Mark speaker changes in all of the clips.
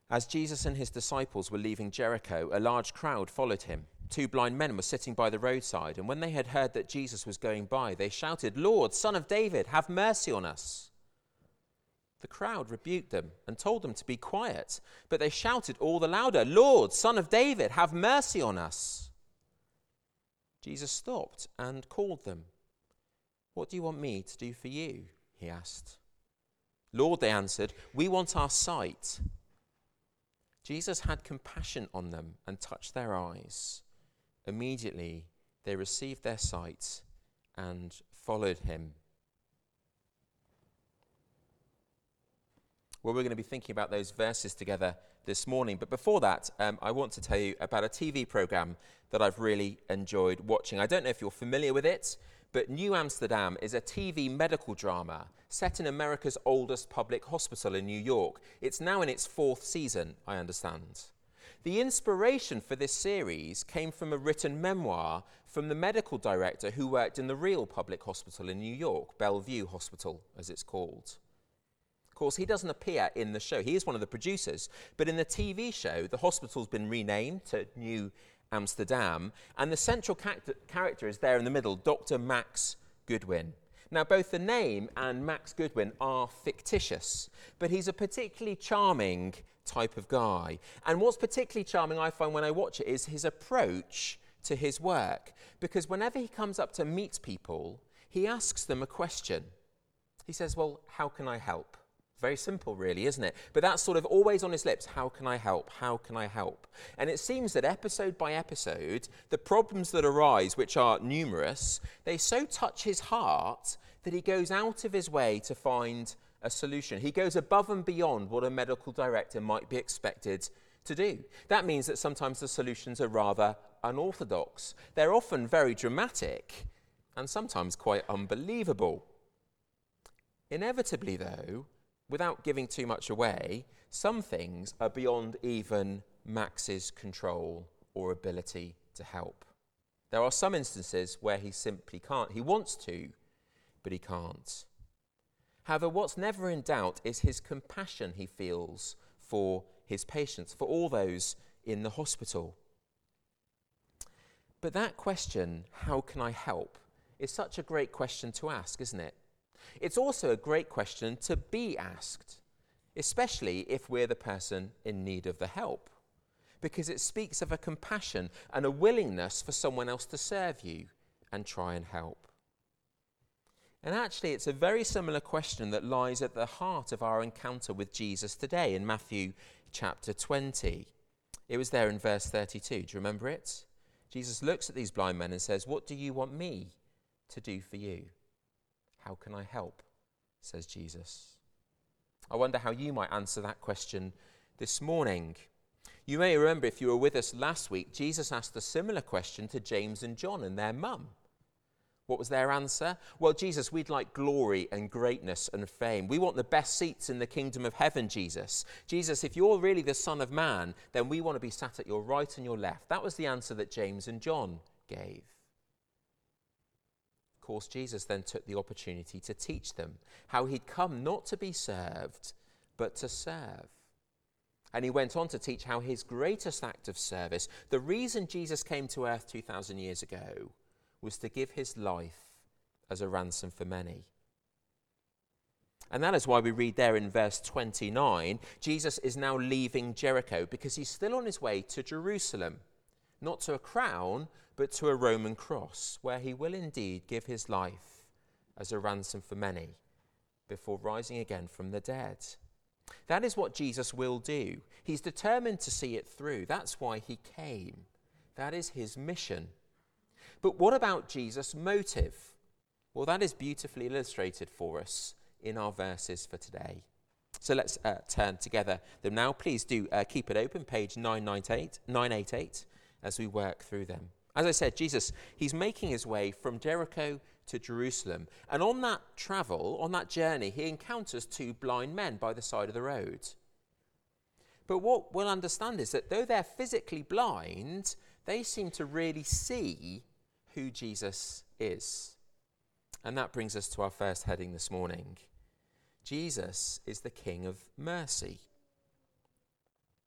Speaker 1: As Jesus and his disciples were leaving Jericho, a large crowd followed him. 2 blind men were sitting by the roadside, and when they had heard that Jesus was going by, they shouted, "Lord, Son of David, have mercy on us." The crowd rebuked them and told them to be quiet, but they shouted all the louder, "Lord, Son of David, have mercy on us." Jesus stopped and called them. "What do you want me to do for you?" he asked. "Lord," they answered, "we want our sight." Jesus had compassion on them and touched their eyes. Immediately they received their sight and followed him. Well, we're going to be thinking about those verses together this morning. But before that, I want to tell you about a TV program that I've really enjoyed watching. I don't know if you're familiar with it, but New Amsterdam is a TV medical drama set in America's oldest public hospital in New York. It's now in its 4th season, I understand. The inspiration for this series came from a written memoir from the medical director who worked in the real public hospital in New York, Bellevue Hospital, as it's called. Of course, he doesn't appear in the show. He is one of the producers. But in the TV show, the hospital's been renamed to New Amsterdam, and the central character is there in the middle, Dr. Max Goodwin. Now, both the name and Max Goodwin are fictitious, but he's a particularly charming type of guy. And what's particularly charming, I find, when I watch it, is his approach to his work. Because whenever he comes up to meet people, he asks them a question. He says, "Well, how can I help?" Very simple, really, isn't it? But that's sort of always on his lips. How can I help? How can I help? And it seems that episode by episode, the problems that arise, which are numerous, they so touch his heart that he goes out of his way to find a solution. He goes above and beyond what a medical director might be expected to do. That means that sometimes the solutions are rather unorthodox. They're often very dramatic and sometimes quite unbelievable. Inevitably, though, without giving too much away, some things are beyond even Max's control or ability to help. There are some instances where he simply can't. He wants to, but he can't. However, what's never in doubt is his compassion he feels for his patients, for all those in the hospital. But that question, how can I help, is such a great question to ask, isn't it? It's also a great question to be asked, especially if we're the person in need of the help, because it speaks of a compassion and a willingness for someone else to serve you and try and help. And actually, it's a very similar question that lies at the heart of our encounter with Jesus today in Matthew chapter 20. It was there in verse 32. Do you remember it? Jesus looks at these blind men and says, "What do you want me to do for you?" "How can I help?" says Jesus. I wonder how you might answer that question this morning. You may remember, if you were with us last week, Jesus asked a similar question to James and John and their mum. What was their answer? "Well, Jesus, we'd like glory and greatness and fame. We want the best seats in the kingdom of heaven, Jesus. Jesus, if you're really the Son of Man, then we want to be sat at your right and your left." That was the answer that James and John gave. Of course, Jesus then took the opportunity to teach them how he'd come not to be served, but to serve. And he went on to teach how his greatest act of service, the reason Jesus came to earth 2,000 years ago, was to give his life as a ransom for many. And that is why we read there in verse 29, Jesus is now leaving Jericho because he's still on his way to Jerusalem, not to a crown, but to a Roman cross, where he will indeed give his life as a ransom for many before rising again from the dead. That is what Jesus will do. He's determined to see it through. That's why he came. That is his mission. But what about Jesus' motive? Well, that is beautifully illustrated for us in our verses for today. So let's turn together them now. Please do keep it open, page 988, as we work through them. As I said, Jesus, he's making his way from Jericho to Jerusalem. And on that travel, on that journey, he encounters 2 blind men by the side of the road. But what we'll understand is that though they're physically blind, they seem to really see who Jesus is. And that brings us to our first heading this morning. Jesus is the King of mercy.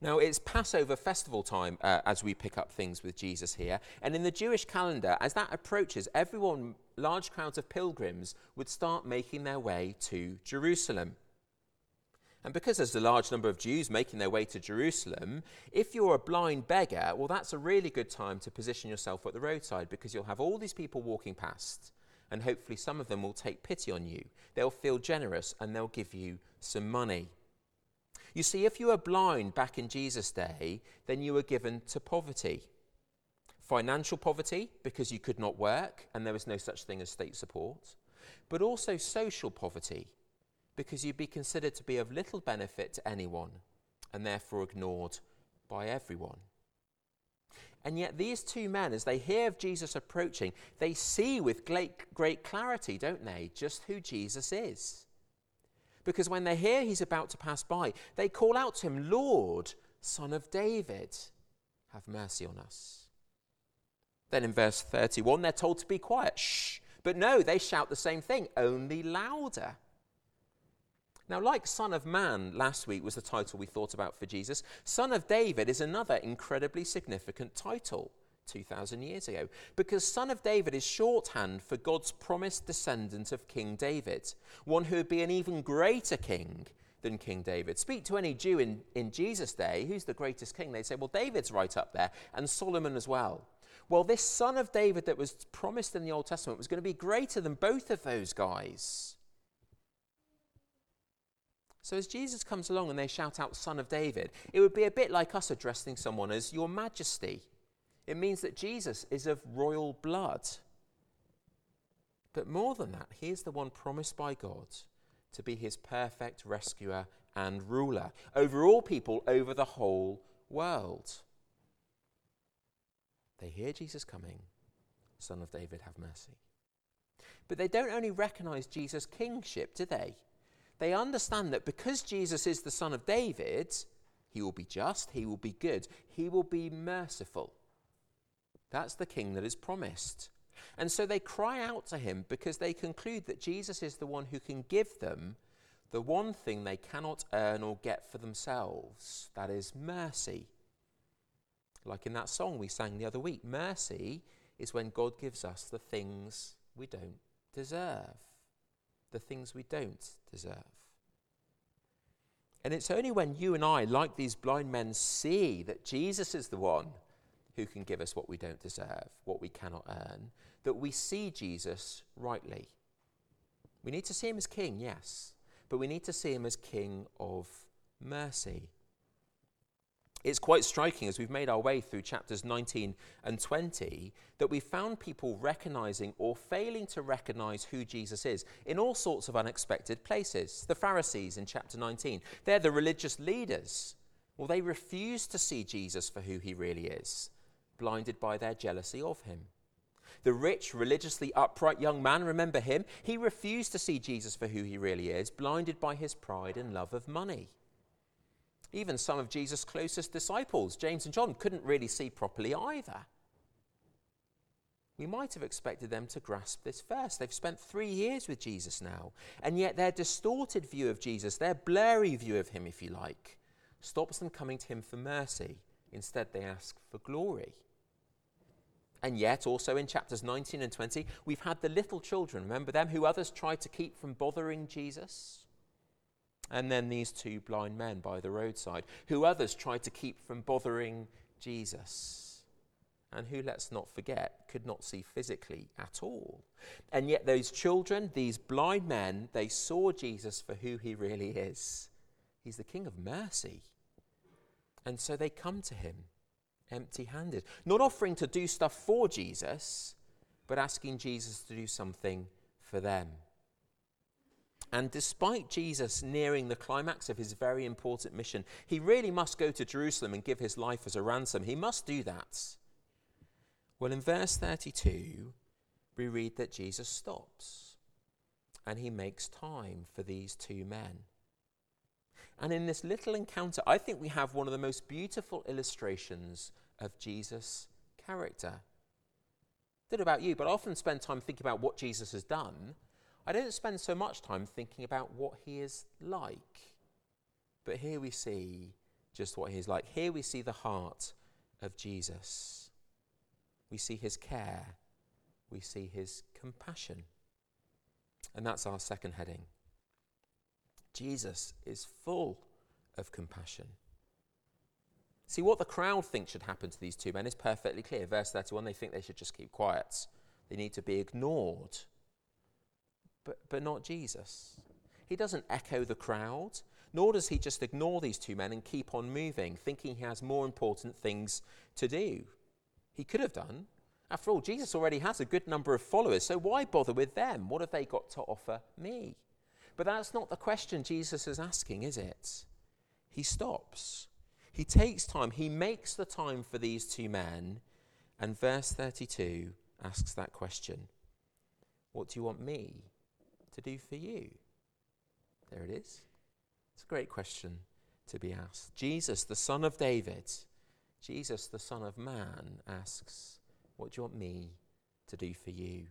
Speaker 1: Now, it's Passover festival time as we pick up things with Jesus here. And in the Jewish calendar, as that approaches, large crowds of pilgrims would start making their way to Jerusalem. And because there's a large number of Jews making their way to Jerusalem, if you're a blind beggar, well, that's a really good time to position yourself at the roadside, because you'll have all these people walking past, and hopefully some of them will take pity on you. They'll feel generous and they'll give you some money. You see, if you were blind back in Jesus' day, then you were given to poverty. Financial poverty, because you could not work and there was no such thing as state support, but also social poverty, because you'd be considered to be of little benefit to anyone and therefore ignored by everyone. And yet these two men, as they hear of Jesus approaching, they see with great clarity, don't they, just who Jesus is. Because when they hear he's about to pass by, they call out to him, "Lord, Son of David, have mercy on us." Then in verse 31, they're told to be quiet. Shh. But no, they shout the same thing, only louder. Now, like Son of Man last week was the title we thought about for Jesus, Son of David is another incredibly significant title 2,000 years ago, because Son of David is shorthand for God's promised descendant of King David, one who would be an even greater king than King David. Speak to any Jew in Jesus' day, who's the greatest king? They'd say, well, David's right up there, and Solomon as well. Well, this Son of David that was promised in the Old Testament was going to be greater than both of those guys. So as Jesus comes along and they shout out Son of David, it would be a bit like us addressing someone as Your Majesty. It means that Jesus is of royal blood. But more than that, he is the one promised by God to be his perfect rescuer and ruler over all people, over the whole world. They hear Jesus coming, Son of David, have mercy. But they don't only recognize Jesus' kingship, do they? They understand that because Jesus is the Son of David, he will be just, he will be good, he will be merciful. That's the king that is promised. And so they cry out to him because they conclude that Jesus is the one who can give them the one thing they cannot earn or get for themselves, that is mercy. Like in that song we sang the other week, mercy is when God gives us the things we don't deserve. The things we don't deserve. And it's only when you and I, like these blind men, see that Jesus is the one who can give us what we don't deserve, what we cannot earn, that we see Jesus rightly. We need to see him as king, yes, but we need to see him as king of mercy. It's quite striking as we've made our way through chapters 19 and 20 that we found people recognizing or failing to recognize who Jesus is in all sorts of unexpected places. The Pharisees in chapter 19, they're the religious leaders. Well, they refuse to see Jesus for who he really is, blinded by their jealousy of him. The rich, religiously upright young man, remember him? He refused to see Jesus for who he really is, blinded by his pride and love of money. Even some of Jesus' closest disciples, James and John, couldn't really see properly either. We might have expected them to grasp this first. They've spent 3 years with Jesus now, and yet their distorted view of Jesus, their blurry view of him, if you like, stops them coming to him for mercy. Instead, they ask for glory. And yet, also in chapters 19 and 20, we've had the little children, remember them, who others tried to keep from bothering Jesus? And then these two blind men by the roadside, who others tried to keep from bothering Jesus, and who, let's not forget, could not see physically at all. And yet those children, these blind men, they saw Jesus for who he really is. He's the King of mercy. And so they come to him empty-handed, not offering to do stuff for Jesus, but asking Jesus to do something for them. And despite Jesus nearing the climax of his very important mission, he really must go to Jerusalem and give his life as a ransom. He must do that. Well, in verse 32, we read that Jesus stops and he makes time for these two men. And in this little encounter, I think we have one of the most beautiful illustrations of Jesus' character. I don't know about you, but I often spend time thinking about what Jesus has done. I don't spend so much time thinking about what he is like. But here we see just what he's like. Here we see the heart of Jesus. We see his care. We see his compassion. And that's our second heading. Jesus is full of compassion. See, what the crowd thinks should happen to these two men is perfectly clear. Verse 31, they think they should just keep quiet. They need to be ignored. But not Jesus. He doesn't echo the crowd, nor does he just ignore these two men and keep on moving, thinking he has more important things to do. He could have done. After all, Jesus already has a good number of followers, so why bother with them? What have they got to offer me? But that's not the question Jesus is asking, is it? He stops. He takes time. He makes the time for these two men. And verse 32 asks that question. What do you want me to do for you? There it is. It's a great question to be asked. Jesus, the Son of David, Jesus, the Son of Man, asks, what do you want me to do for you?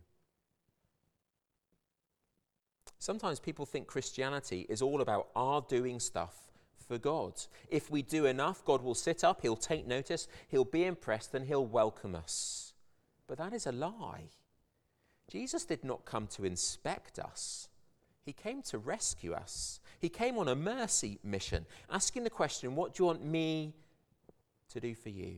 Speaker 1: Sometimes people think Christianity is all about our doing stuff for God. If we do enough, God will sit up, he'll take notice, he'll be impressed, and he'll welcome us. But that is a lie. Jesus did not come to inspect us. He came to rescue us. He came on a mercy mission, asking the question, what do you want me to do for you?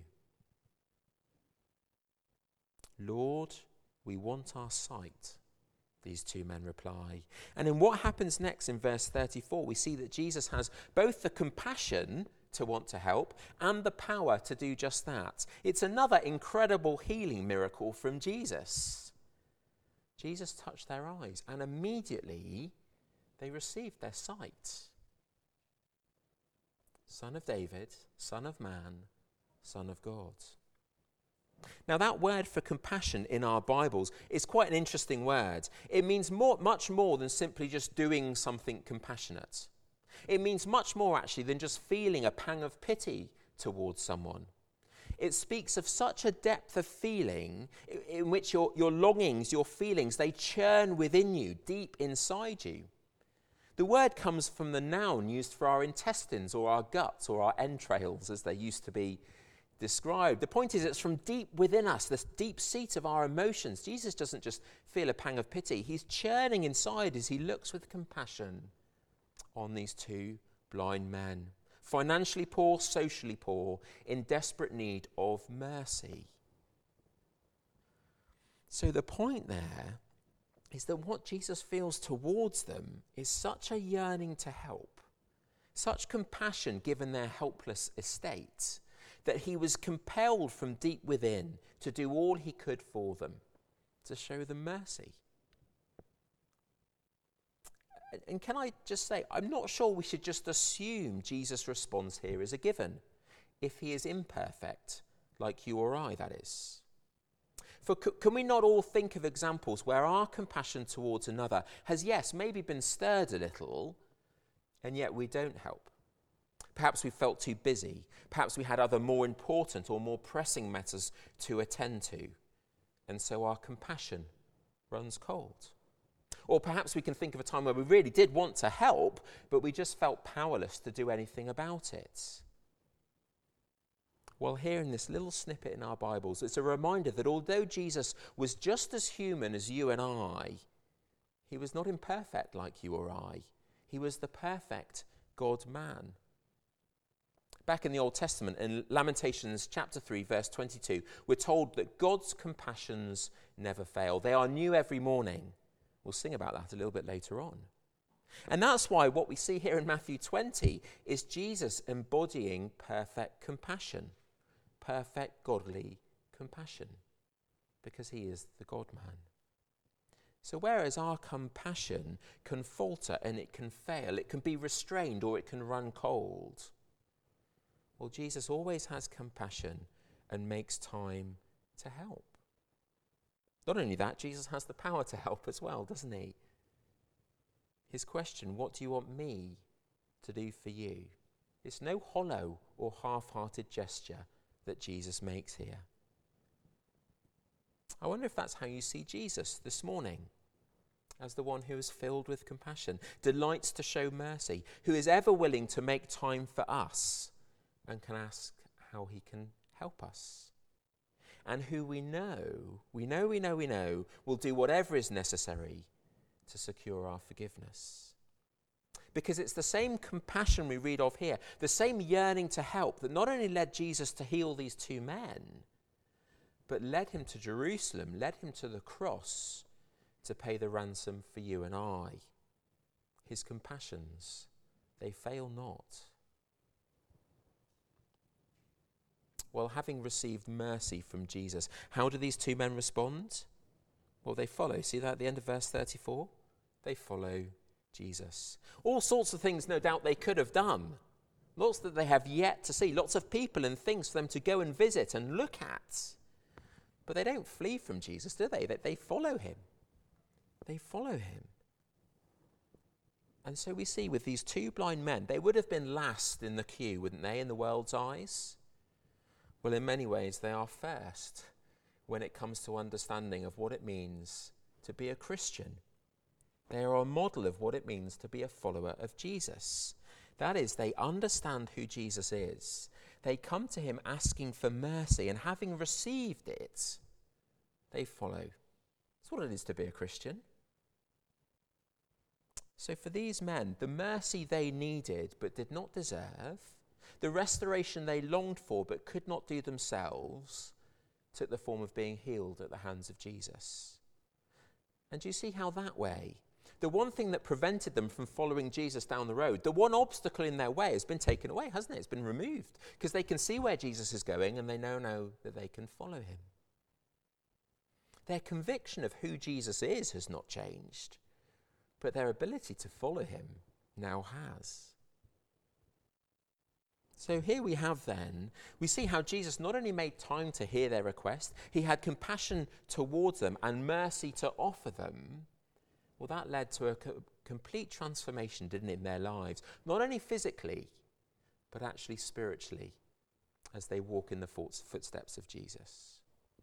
Speaker 1: Lord, we want our sight, these two men reply. And in what happens next in verse 34, we see that Jesus has both the compassion to want to help and the power to do just that. It's another incredible healing miracle from Jesus. Jesus touched their eyes and immediately they received their sight. Son of David, Son of Man, Son of God. Now that word for compassion in our Bibles is quite an interesting word. It means much more than simply just doing something compassionate. It means much more actually than just feeling a pang of pity towards someone. It speaks of such a depth of feeling in which your longings, your feelings, they churn within you, deep inside you. The word comes from the noun used for our intestines or our guts or our entrails as they used to be described. The point is it's from deep within us, this deep seat of our emotions. Jesus doesn't just feel a pang of pity. He's churning inside as he looks with compassion on these two blind men. Financially poor, socially poor, in desperate need of mercy. So the point there is that what Jesus feels towards them is such a yearning to help, such compassion given their helpless estate, that he was compelled from deep within to do all he could for them, to show them mercy. And can I just say, I'm not sure we should just assume Jesus' response here is a given, if he is imperfect, like you or I, that is. For can we not all think of examples where our compassion towards another has, yes, maybe been stirred a little, and yet we don't help? Perhaps we felt too busy. Perhaps we had other more important or more pressing matters to attend to, and so our compassion runs cold. Or perhaps we can think of a time where we really did want to help, but we just felt powerless to do anything about it. Well, here in this little snippet in our Bibles, it's a reminder that although Jesus was just as human as you and I, he was not imperfect like you or I. He was the perfect God-man. Back in the Old Testament, in Lamentations chapter 3, verse 22, we're told that God's compassions never fail. They are new every morning. We'll sing about that a little bit later on. And that's why what we see here in Matthew 20 is Jesus embodying perfect compassion, perfect godly compassion, because he is the God-man. So whereas our compassion can falter and it can fail, it can be restrained or it can run cold, well, Jesus always has compassion and makes time to help. Not only that, Jesus has the power to help as well, doesn't he? His question, what do you want me to do for you? It's no hollow or half-hearted gesture that Jesus makes here. I wonder if that's how you see Jesus this morning, as the one who is filled with compassion, delights to show mercy, who is ever willing to make time for us, and can ask how he can help us. And who we know will do whatever is necessary to secure our forgiveness. Because it's the same compassion we read of here, the same yearning to help that not only led Jesus to heal these two men, but led him to Jerusalem, led him to the cross to pay the ransom for you and I. His compassions, they fail not. Well, having received mercy from Jesus, how do these two men respond? Well, they follow. See that at the end of verse 34? They follow Jesus. All sorts of things, no doubt, they could have done. Lots that they have yet to see. Lots of people and things for them to go and visit and look at. But they don't flee from Jesus, do they? They follow him. They follow him. And so we see with these two blind men, they would have been last in the queue, wouldn't they, in the world's eyes? Well, in many ways, they are first when it comes to understanding of what it means to be a Christian. They are a model of what it means to be a follower of Jesus. That is, they understand who Jesus is. They come to him asking for mercy, and having received it, they follow. That's what it is to be a Christian. So for these men, the mercy they needed but did not deserve, the restoration they longed for but could not do themselves, took the form of being healed at the hands of Jesus. And do you see how that way, the one thing that prevented them from following Jesus down the road, the one obstacle in their way has been taken away, hasn't it? It's been removed because they can see where Jesus is going and they know that they can follow him. Their conviction of who Jesus is has not changed, but their ability to follow him now has. So here we have then, we see how Jesus not only made time to hear their request, he had compassion towards them and mercy to offer them. Well, that led to a complete transformation, didn't it, in their lives? Not only physically, but actually spiritually, as they walk in the footsteps of Jesus.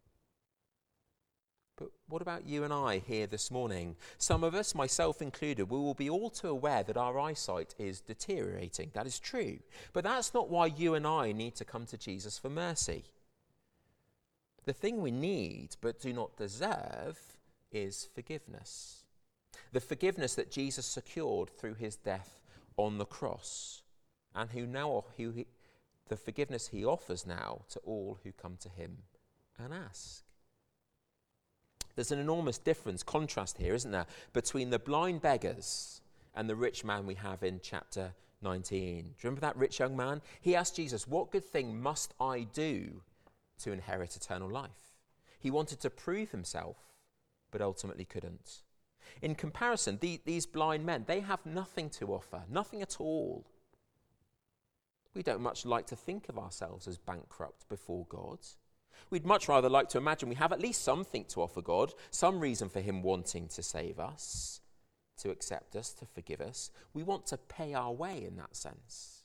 Speaker 1: But what about you and I here this morning? Some of us, myself included, we will be all too aware that our eyesight is deteriorating. That is true. But that's not why you and I need to come to Jesus for mercy. The thing we need, but do not deserve, is forgiveness. The forgiveness that Jesus secured through his death on the cross, and the forgiveness he offers now to all who come to him and ask. There's an enormous contrast here, isn't there, between the blind beggars and the rich man we have in chapter 19. Do you remember that rich young man? He asked Jesus, "What good thing must I do to inherit eternal life?" He wanted to prove himself, but ultimately couldn't. In comparison, these blind men, they have nothing to offer, nothing at all. We don't much like to think of ourselves as bankrupt before God. We'd much rather like to imagine we have at least something to offer God, some reason for him wanting to save us, to accept us, to forgive us. We want to pay our way in that sense.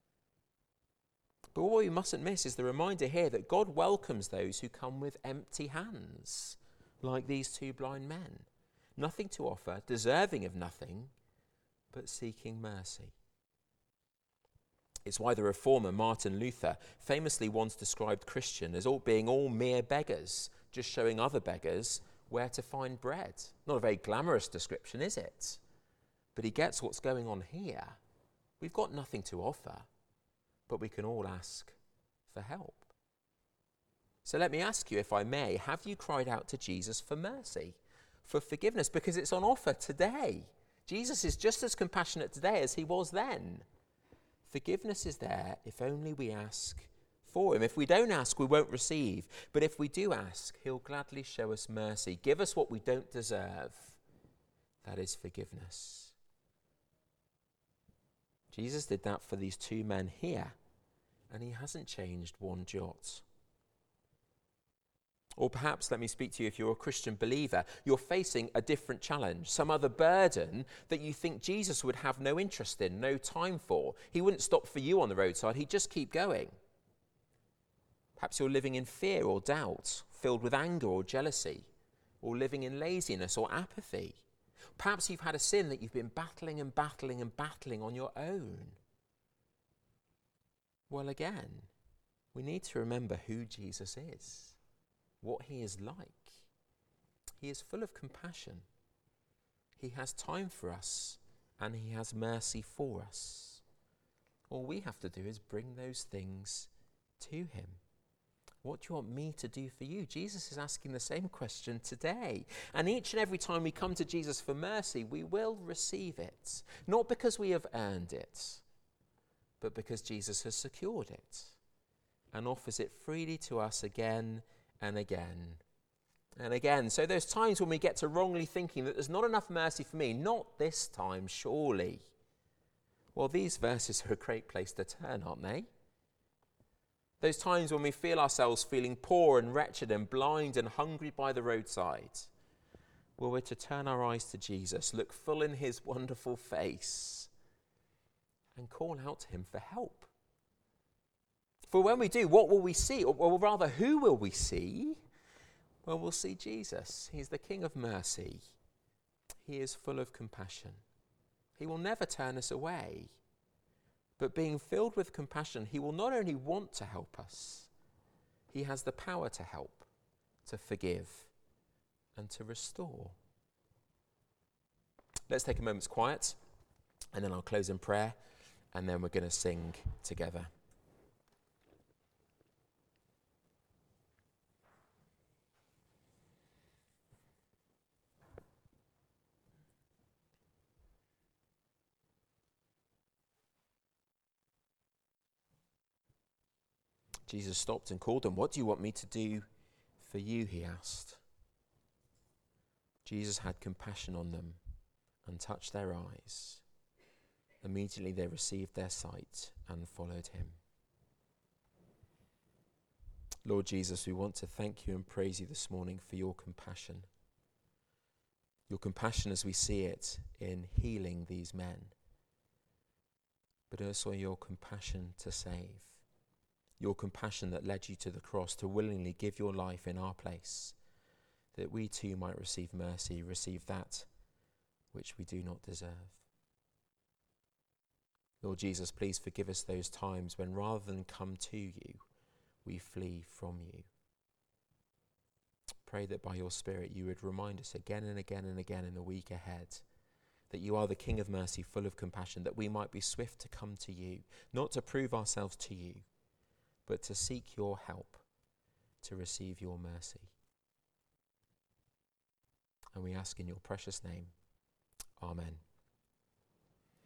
Speaker 1: But what we mustn't miss is the reminder here that God welcomes those who come with empty hands, like these two blind men. Nothing to offer, deserving of nothing, but seeking mercy. It's why the reformer Martin Luther famously once described Christian as being all mere beggars, just showing other beggars where to find bread. Not a very glamorous description, is it? But he gets what's going on here. We've got nothing to offer, but we can all ask for help. So let me ask you, if I may, have you cried out to Jesus for mercy, for forgiveness? Because it's on offer today. Jesus is just as compassionate today as he was then. Forgiveness is there if only we ask for him. If we don't ask, we won't receive. But if we do ask, he'll gladly show us mercy, give us what we don't deserve. That is forgiveness. Jesus did that for these two men here, and he hasn't changed one jot. Or perhaps, let me speak to you, if you're a Christian believer, you're facing a different challenge, some other burden that you think Jesus would have no interest in, no time for. He wouldn't stop for you on the roadside, he'd just keep going. Perhaps you're living in fear or doubt, filled with anger or jealousy, or living in laziness or apathy. Perhaps you've had a sin that you've been battling on your own. Well, again, we need to remember who Jesus is, what he is like. He is full of compassion. He has time for us, and he has mercy for us. All we have to do is bring those things to him. What do you want me to do for you? Jesus is asking the same question today. And each and every time we come to Jesus for mercy, we will receive it. Not because we have earned it, but because Jesus has secured it and offers it freely to us again and again and again. So there's times when we get to wrongly thinking that there's not enough mercy for me. Not this time, surely. Well, these verses are a great place to turn, aren't they? Those times when we feel ourselves feeling poor and wretched and blind and hungry by the roadside. Well, we're to turn our eyes to Jesus, look full in his wonderful face, and call out to him for help. For when we do, what will we see? Or rather, who will we see? Well, we'll see Jesus. He's the King of mercy. He is full of compassion. He will never turn us away. But being filled with compassion, he will not only want to help us, he has the power to help, to forgive, and to restore. Let's take a moment's quiet, and then I'll close in prayer, and then we're going to sing together. Jesus stopped and called them. What do you want me to do for you, he asked. Jesus had compassion on them and touched their eyes. Immediately they received their sight and followed him. Lord Jesus, we want to thank you and praise you this morning for your compassion. Your compassion as we see it in healing these men, but also your compassion to save. Your compassion that led you to the cross to willingly give your life in our place, that we too might receive mercy, receive that which we do not deserve. Lord Jesus, please forgive us those times when rather than come to you, we flee from you. Pray that by your Spirit you would remind us again and again and again in the week ahead that you are the King of mercy, full of compassion, that we might be swift to come to you, not to prove ourselves to you, but to seek your help, to receive your mercy. And we ask in your precious name, Amen.